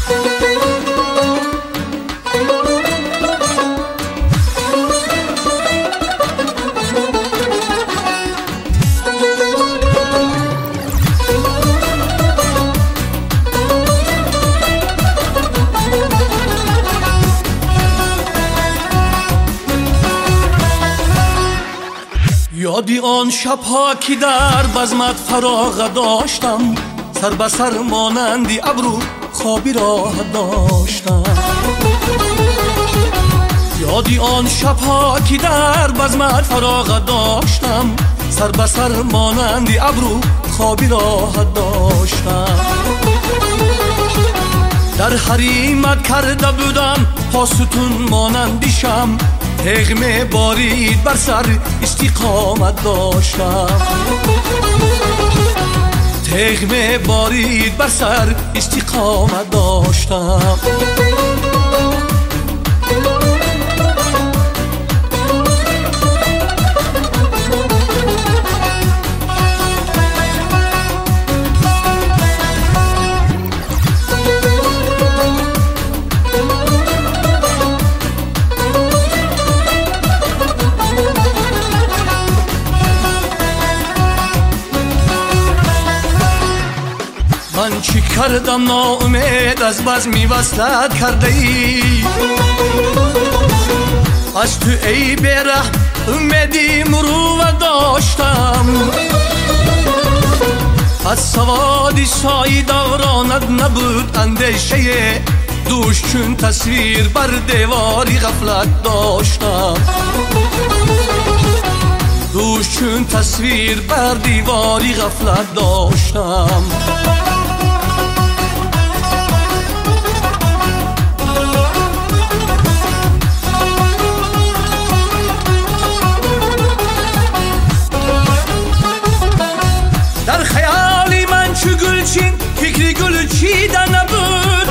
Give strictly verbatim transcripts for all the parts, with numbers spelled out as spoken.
یادی آن شبها که در بزمت فراغ داشتم، سر به سر مانندی ابرو خوابی راه داشتم. یادی آن شبها که در بزمت فراغ داشتم، سر به سر مانندی ابرو خوابی راه داشتم. در حریمت کرده بودم پاستون مانندیشم، تغمه بارید بر سر استقامت داشتم. تغمه بارید بر سر استقامت داشتم. من چی کردم ناامید از بزمی وصلت کرده ای، از تو ای بره امیدی مروت داشتم. از سوادی سایی دورانت نبود اندیشه، دوش چون تصویر بر دیواری غفلت داشتم. دوش چون تصویر بر دیواری غفلت داشتم. در خیالی من چو گلچین فکری گل چیده نبود،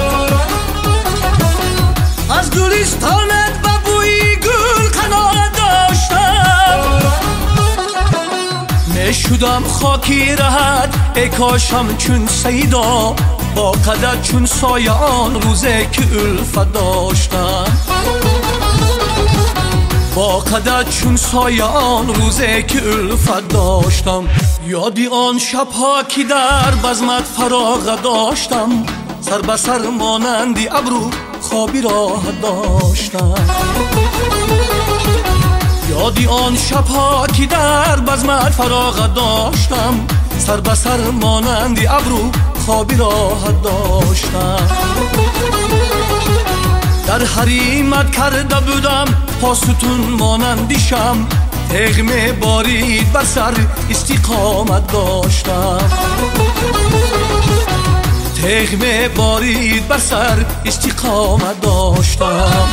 از گلستانت و بوی گل قناعت داشتم. نشدم خاکی راحت ای کاشم چون سیدا، با قدر چون سایه آن روزه که الفت داشتم. با قدر چون سایه آن روزه که الفت داشتم. یادی آن شبها که در بزمت فراغ داشتم، سر به سر مانندی ابرو خوابی راه داشتم. یادی آن شبها که در بزمت فراغ داشتم، سر به سر مانندی ابرو خوابی راه داشتم. در حریمت کرده بودم پاستون مانندیشم، تغمه بارید بر سر استقامت داشتم. تغمه بارید بر سر استقامت داشتم.